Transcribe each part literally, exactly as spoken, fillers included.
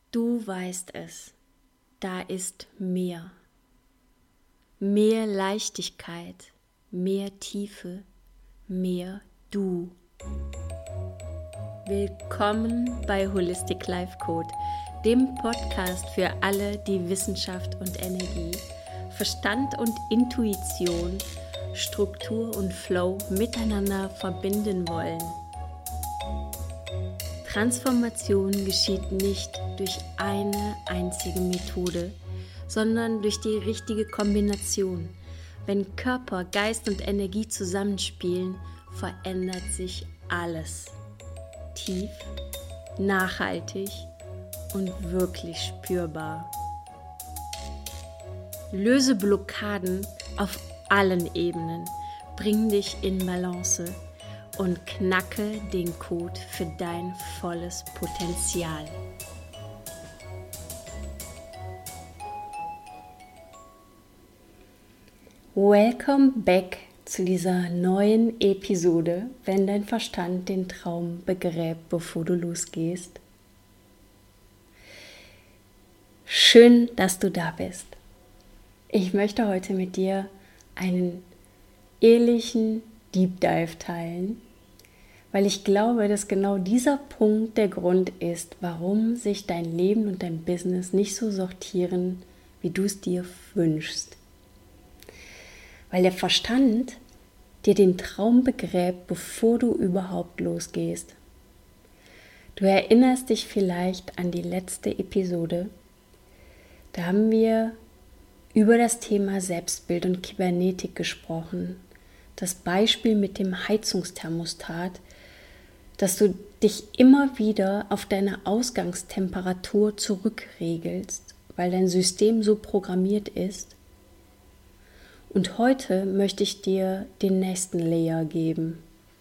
Du weißt es, da ist mehr. Mehr Leichtigkeit, mehr Tiefe, mehr du. Willkommen bei Holistic Life Code, dem Podcast für alle, die Wissenschaft und Energie, Verstand und Intuition, Struktur und Flow miteinander verbinden wollen. Transformation geschieht nicht durch eine einzige Methode, sondern durch die richtige Kombination. Wenn Körper, Geist und Energie zusammenspielen, verändert sich alles. Tief, nachhaltig und wirklich spürbar. Löse Blockaden auf allen Ebenen, bring dich in Balance und knacke den Code für dein volles Potenzial. Welcome back zu dieser neuen Episode, wenn dein Verstand den Traum begräbt, bevor du losgehst. Schön, dass du da bist. Ich möchte heute mit dir einen ehrlichen Deep Dive teilen, weil ich glaube, dass genau dieser Punkt der Grund ist, warum sich dein Leben und dein Business nicht so sortieren, wie du es dir wünschst. Weil der Verstand dir den Traum begräbt, bevor du überhaupt losgehst. Du erinnerst dich vielleicht an die letzte Episode. Da haben wir über das Thema Selbstbild und Kybernetik gesprochen. Das Beispiel mit dem Heizungsthermostat, dass du dich immer wieder auf deine Ausgangstemperatur zurückregelst, weil dein System so programmiert ist. Und heute möchte ich dir den nächsten Layer geben.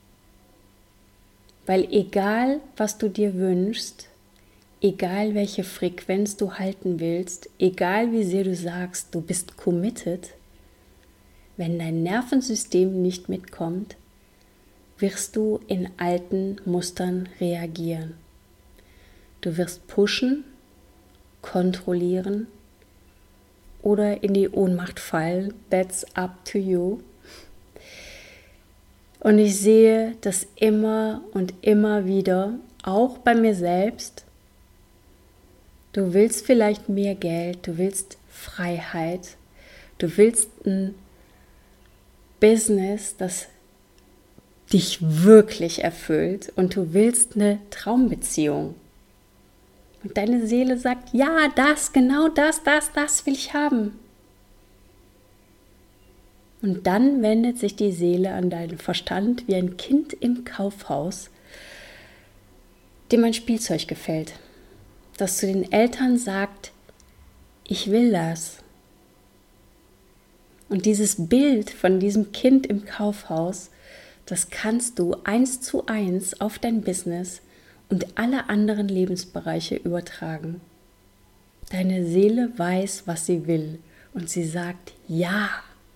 Weil egal, was du dir wünschst, egal welche Frequenz du halten willst, egal wie sehr du sagst, du bist committed, wenn dein Nervensystem nicht mitkommt, wirst du in alten Mustern reagieren. Du wirst pushen, kontrollieren oder in die Ohnmacht fallen. That's up to you. Und ich sehe das immer und immer wieder, auch bei mir selbst. Du willst vielleicht mehr Geld, du willst Freiheit, du willst ein Business, das dich wirklich erfüllt und du willst eine Traumbeziehung. Und deine Seele sagt, ja, das, genau das, das, das will ich haben. Und dann wendet sich die Seele an deinen Verstand wie ein Kind im Kaufhaus, dem ein Spielzeug gefällt, das zu den Eltern sagt, ich will das. Und dieses Bild von diesem Kind im Kaufhaus, das kannst du eins zu eins auf dein Business und alle anderen Lebensbereiche übertragen. Deine Seele weiß, was sie will und sie sagt ja.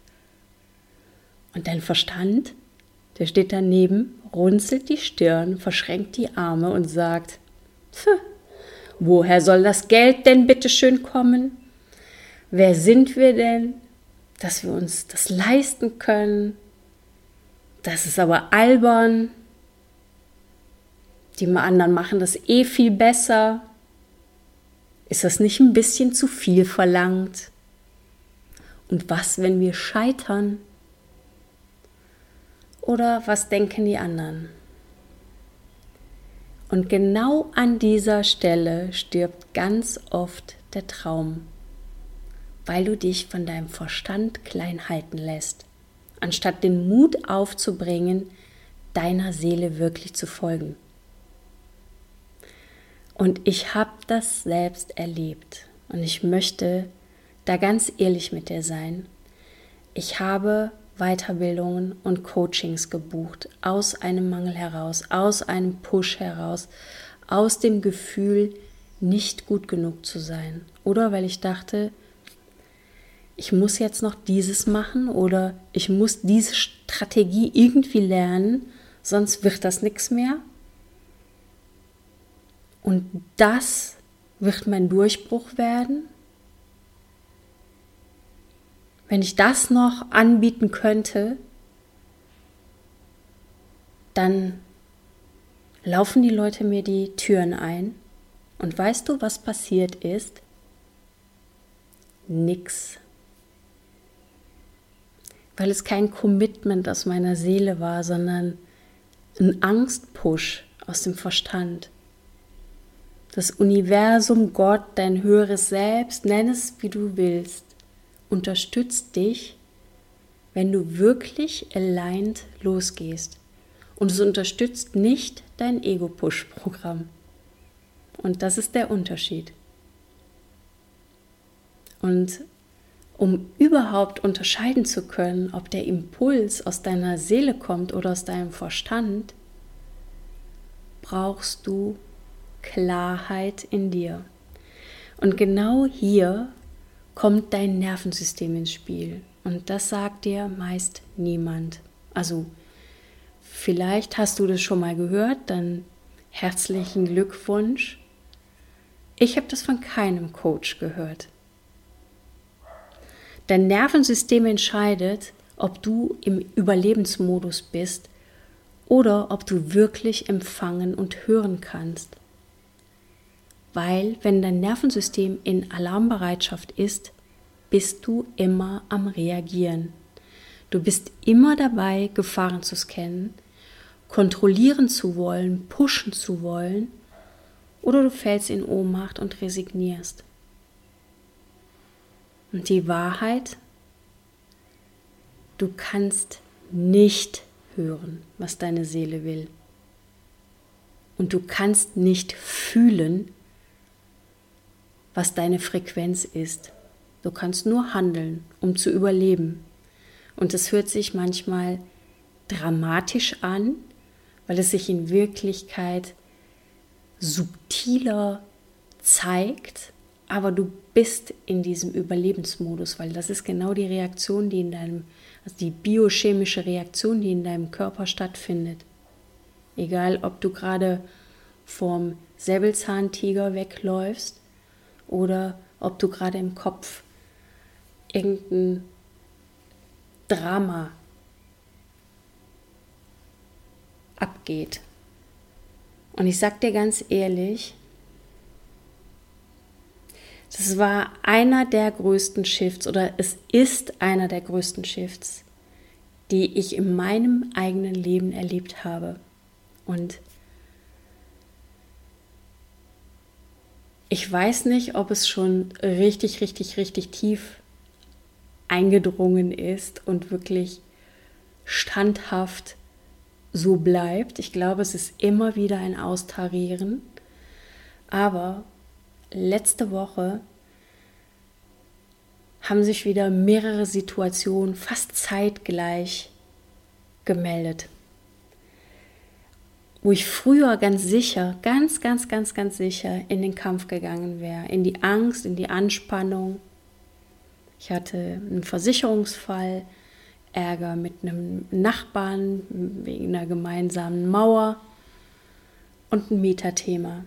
Und dein Verstand, der steht daneben, runzelt die Stirn, verschränkt die Arme und sagt, woher soll das Geld denn bitte schön kommen? Wer sind wir denn, dass wir uns das leisten können? Das ist aber albern. Die anderen machen das eh viel besser. Ist das nicht ein bisschen zu viel verlangt? Und was, wenn wir scheitern? Oder was denken die anderen? Und genau an dieser Stelle stirbt ganz oft der Traum, weil du dich von deinem Verstand klein halten lässt, anstatt den Mut aufzubringen, deiner Seele wirklich zu folgen. Und ich habe das selbst erlebt und ich möchte da ganz ehrlich mit dir sein. Ich habe Weiterbildungen und Coachings gebucht, aus einem Mangel heraus, aus einem Push heraus, aus dem Gefühl, nicht gut genug zu sein. Oder weil ich dachte, ich muss jetzt noch dieses machen oder ich muss diese Strategie irgendwie lernen, sonst wird das nichts mehr. Und das wird mein Durchbruch werden? Wenn ich das noch anbieten könnte, dann laufen die Leute mir die Türen ein. Und weißt du, was passiert ist? Nix. Weil es kein Commitment aus meiner Seele war, sondern ein Angstpush aus dem Verstand. Das Universum, Gott, dein höheres Selbst, nenn es wie du willst, unterstützt dich, wenn du wirklich aligned losgehst. Und es unterstützt nicht dein Ego-Push-Programm. Und das ist der Unterschied. Und um überhaupt unterscheiden zu können, ob der Impuls aus deiner Seele kommt oder aus deinem Verstand, brauchst du Klarheit in dir. Und genau hier kommt dein Nervensystem ins Spiel. Und das sagt dir meist niemand. Also vielleicht hast du das schon mal gehört, dann herzlichen Glückwunsch. Ich habe das von keinem Coach gehört. Dein Nervensystem entscheidet, ob du im Überlebensmodus bist oder ob du wirklich empfangen und hören kannst. Weil, wenn dein Nervensystem in Alarmbereitschaft ist, bist du immer am Reagieren. Du bist immer dabei, Gefahren zu scannen, kontrollieren zu wollen, pushen zu wollen, oder du fällst in Ohnmacht und resignierst. Und die Wahrheit, du kannst nicht hören, was deine Seele will. Und du kannst nicht fühlen, was deine Frequenz ist. Du kannst nur handeln, um zu überleben. Und es hört sich manchmal dramatisch an, weil es sich in Wirklichkeit subtiler zeigt, aber du bist in diesem Überlebensmodus, weil das ist genau die Reaktion, die in deinem, also die biochemische Reaktion, die in deinem Körper stattfindet. Egal, ob du gerade vom Säbelzahntiger wegläufst oder ob du gerade im Kopf irgendein Drama abgeht. Und ich sag dir ganz ehrlich, das war einer der größten Shifts oder es ist einer der größten Shifts, die ich in meinem eigenen Leben erlebt habe. Und ich weiß nicht, ob es schon richtig, richtig, richtig tief eingedrungen ist und wirklich standhaft so bleibt. Ich glaube, es ist immer wieder ein Austarieren. Aber letzte Woche haben sich wieder mehrere Situationen fast zeitgleich gemeldet, wo ich früher ganz sicher, ganz, ganz, ganz, ganz sicher in den Kampf gegangen wäre, in die Angst, in die Anspannung. Ich hatte einen Versicherungsfall, Ärger mit einem Nachbarn wegen einer gemeinsamen Mauer und ein Mieterthema.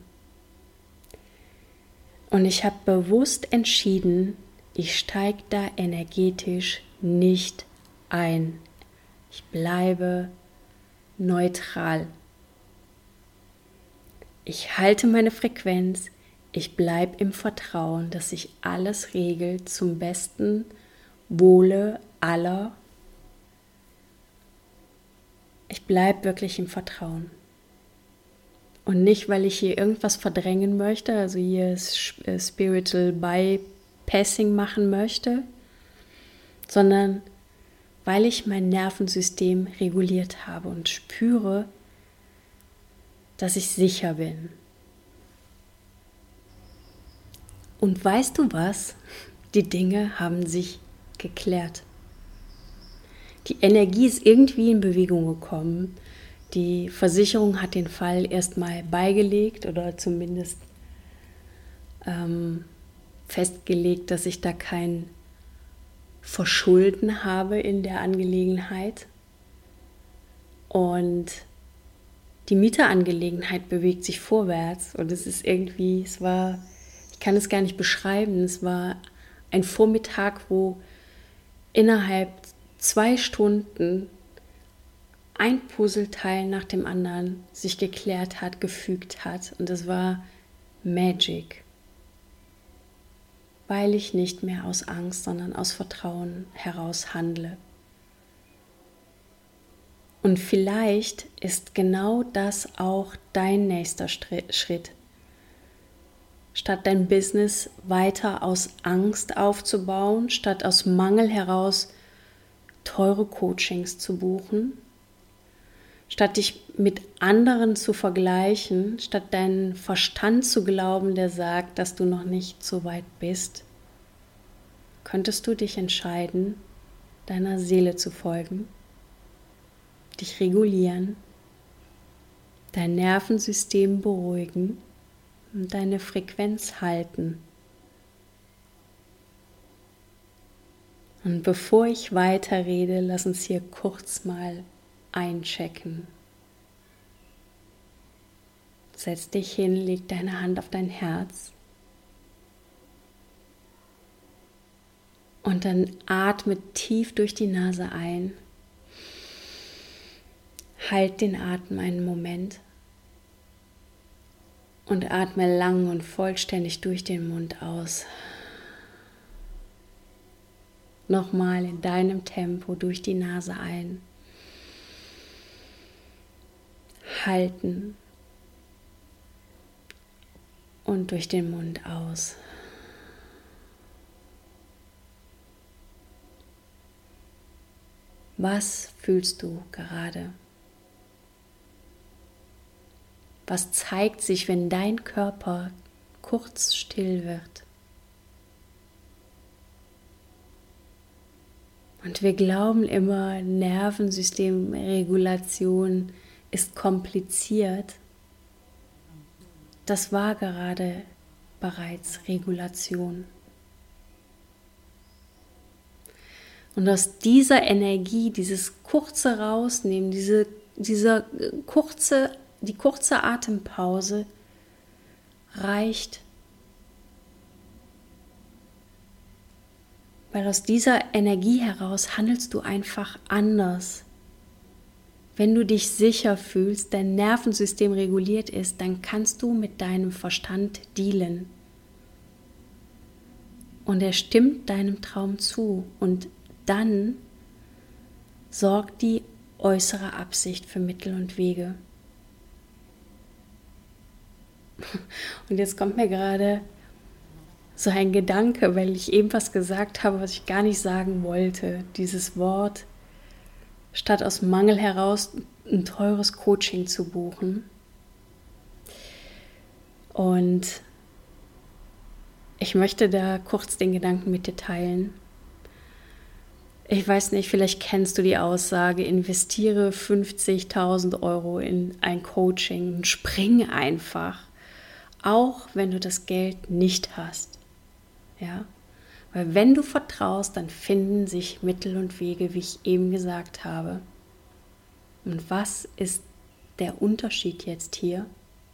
Und ich habe bewusst entschieden, ich steige da energetisch nicht ein. Ich bleibe neutral. Ich halte meine Frequenz, ich bleibe im Vertrauen, dass sich alles regelt zum besten Wohle aller. Ich bleibe wirklich im Vertrauen. Und nicht, weil ich hier irgendwas verdrängen möchte, also hier Spiritual Bypassing machen möchte, sondern weil ich mein Nervensystem reguliert habe und spüre, dass ich sicher bin. Und weißt du was? Die Dinge haben sich geklärt. Die Energie ist irgendwie in Bewegung gekommen. Die Versicherung hat den Fall erstmal beigelegt oder zumindest ähm, festgelegt, dass ich da kein Verschulden habe in der Angelegenheit. Und die Mieterangelegenheit bewegt sich vorwärts und es ist irgendwie, es war, kann es gar nicht beschreiben. Es war ein Vormittag, wo innerhalb zwei Stunden ein Puzzleteil nach dem anderen sich geklärt hat, gefügt hat. Und es war Magic. Weil ich nicht mehr aus Angst, sondern aus Vertrauen heraus handle. Und vielleicht ist genau das auch dein nächster Schritt. Statt dein Business weiter aus Angst aufzubauen, statt aus Mangel heraus teure Coachings zu buchen, statt dich mit anderen zu vergleichen, statt deinen Verstand zu glauben, der sagt, dass du noch nicht so weit bist, könntest du dich entscheiden, deiner Seele zu folgen, dich regulieren, dein Nervensystem beruhigen und deine Frequenz halten. Und bevor ich weiterrede, lass uns hier kurz mal einchecken. Setz dich hin, leg deine Hand auf dein Herz und dann atme tief durch die Nase ein. Halt den Atem einen Moment und atme lang und vollständig durch den Mund aus. Nochmal in deinem Tempo durch die Nase ein. Halten und durch den Mund aus. Was fühlst du gerade? Was zeigt sich, wenn dein Körper kurz still wird? Und wir glauben immer, Nervensystemregulation ist kompliziert. Das war gerade bereits Regulation. Und aus dieser Energie, dieses kurze Rausnehmen, diese, dieser kurze Die kurze Atempause reicht, weil aus dieser Energie heraus handelst du einfach anders. Wenn du dich sicher fühlst, dein Nervensystem reguliert ist, dann kannst du mit deinem Verstand dealen. Und er stimmt deinem Traum zu. Und dann sorgt die äußere Absicht für Mittel und Wege. Und jetzt kommt mir gerade so ein Gedanke, weil ich eben was gesagt habe, was ich gar nicht sagen wollte. Dieses Wort, statt aus Mangel heraus ein teures Coaching zu buchen. Und ich möchte da kurz den Gedanken mit dir teilen. Ich weiß nicht, vielleicht kennst du die Aussage, investiere fünfzigtausend Euro in ein Coaching und spring einfach. Auch wenn du das Geld nicht hast. Ja? Weil wenn du vertraust, dann finden sich Mittel und Wege, wie ich eben gesagt habe. Und was ist der Unterschied jetzt hier?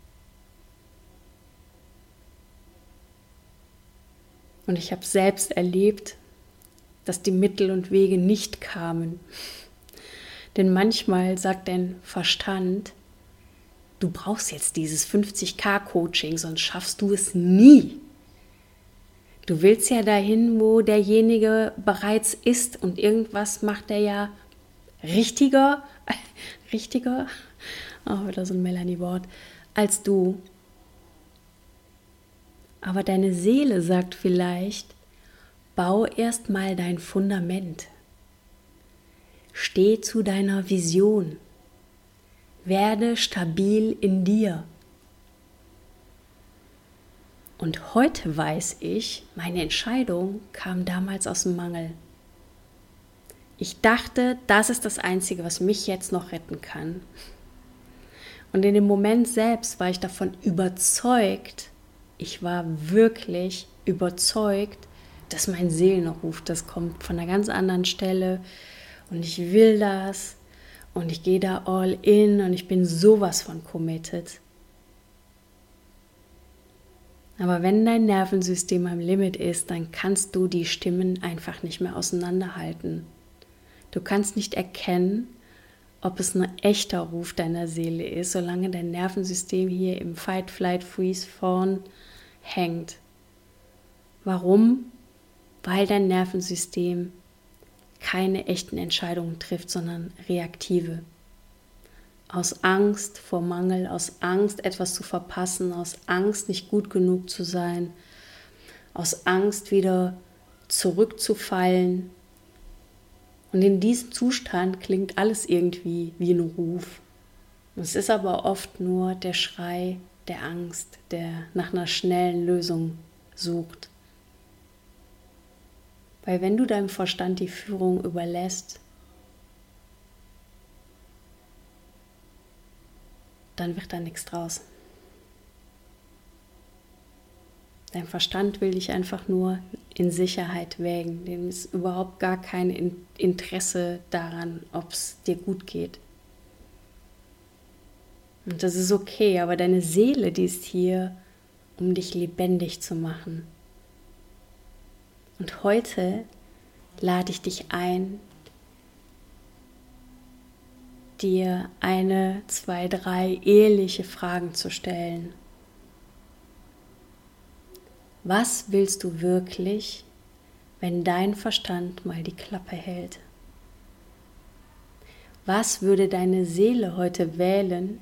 Und ich habe selbst erlebt, dass die Mittel und Wege nicht kamen. Denn manchmal sagt dein Verstand, du brauchst jetzt dieses fünfzigtausend Coaching, sonst schaffst du es nie. Du willst ja dahin, wo derjenige bereits ist und irgendwas macht er ja richtiger, richtiger, auch wieder so ein Melanie-Wort, als du. Aber deine Seele sagt vielleicht, bau erst mal dein Fundament. Steh zu deiner Vision. Werde stabil in dir. Und heute weiß ich, meine Entscheidung kam damals aus dem Mangel. Ich dachte, das ist das Einzige, was mich jetzt noch retten kann. Und in dem Moment selbst war ich davon überzeugt, ich war wirklich überzeugt, dass mein Seelenruf, das kommt von einer ganz anderen Stelle und ich will das. Und ich gehe da all in und ich bin sowas von committed. Aber wenn dein Nervensystem am Limit ist, dann kannst du die Stimmen einfach nicht mehr auseinanderhalten. Du kannst nicht erkennen, ob es ein echter Ruf deiner Seele ist, solange dein Nervensystem hier im Fight, Flight, Freeze vorn hängt. Warum? Weil dein Nervensystem keine echten Entscheidungen trifft, sondern reaktive. Aus Angst vor Mangel, aus Angst, etwas zu verpassen, aus Angst, nicht gut genug zu sein, aus Angst, wieder zurückzufallen. Und in diesem Zustand klingt alles irgendwie wie ein Ruf. Es ist aber oft nur der Schrei der Angst, der nach einer schnellen Lösung sucht. Weil wenn du deinem Verstand die Führung überlässt, dann wird da nichts draus. Dein Verstand will dich einfach nur in Sicherheit wägen. Dem ist überhaupt gar kein Interesse daran, ob es dir gut geht. Und das ist okay, aber deine Seele, die ist hier, um dich lebendig zu machen. Und heute lade ich dich ein, dir eine, zwei, drei ehrliche Fragen zu stellen. Was willst du wirklich, wenn dein Verstand mal die Klappe hält? Was würde deine Seele heute wählen,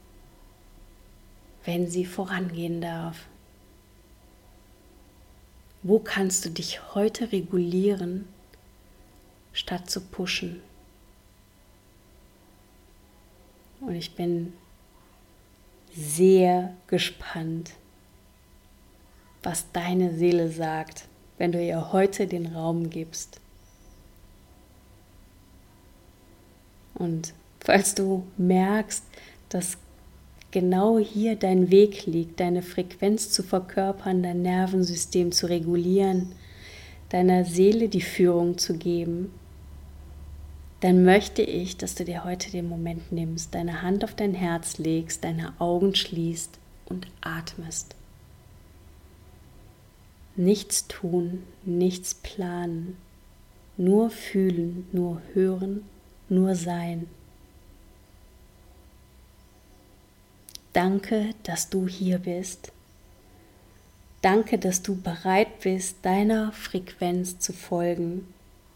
wenn sie vorangehen darf? Wo kannst du dich heute regulieren, statt zu pushen? Und ich bin sehr gespannt, was deine Seele sagt, wenn du ihr heute den Raum gibst. Und falls du merkst, dass genau hier dein Weg liegt, deine Frequenz zu verkörpern, dein Nervensystem zu regulieren, deiner Seele die Führung zu geben, dann möchte ich, dass du dir heute den Moment nimmst, deine Hand auf dein Herz legst, deine Augen schließt und atmest. Nichts tun, nichts planen, nur fühlen, nur hören, nur sein. Danke, dass du hier bist. Danke, dass du bereit bist, deiner Frequenz zu folgen.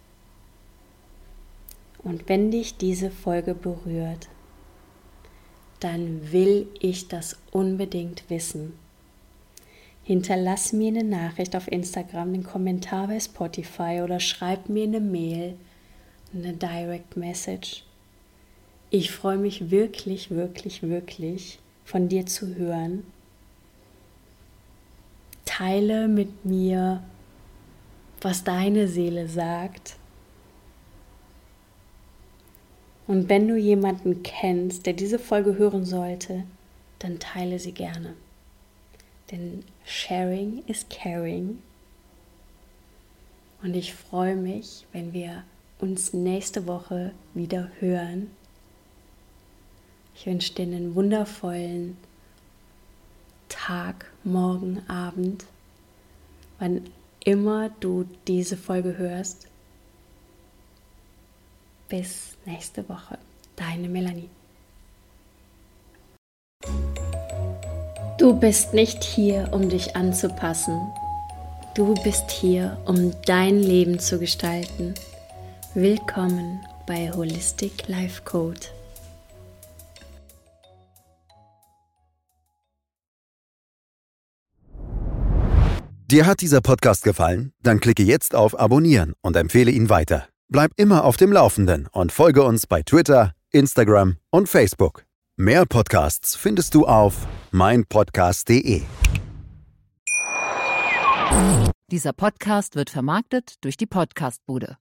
Und wenn dich diese Folge berührt, dann will ich das unbedingt wissen. Hinterlass mir eine Nachricht auf Instagram, einen Kommentar bei Spotify oder schreib mir eine Mail, eine Direct Message. Ich freue mich wirklich, wirklich, wirklich, von dir zu hören. Teile mit mir, was deine Seele sagt. Und wenn du jemanden kennst, der diese Folge hören sollte, dann teile sie gerne. Denn Sharing is Caring. Und ich freue mich, wenn wir uns nächste Woche wieder hören. Ich wünsche dir einen wundervollen Tag, Morgen, Abend, wann immer du diese Folge hörst. Bis nächste Woche. Deine Melanie. Du bist nicht hier, um dich anzupassen. Du bist hier, um dein Leben zu gestalten. Willkommen bei Holistic Life Code. Dir hat dieser Podcast gefallen? Dann klicke jetzt auf Abonnieren und empfehle ihn weiter. Bleib immer auf dem Laufenden und folge uns bei Twitter, Instagram und Facebook. Mehr Podcasts findest du auf mein podcast punkt de. Dieser Podcast wird vermarktet durch die Podcast-Bude.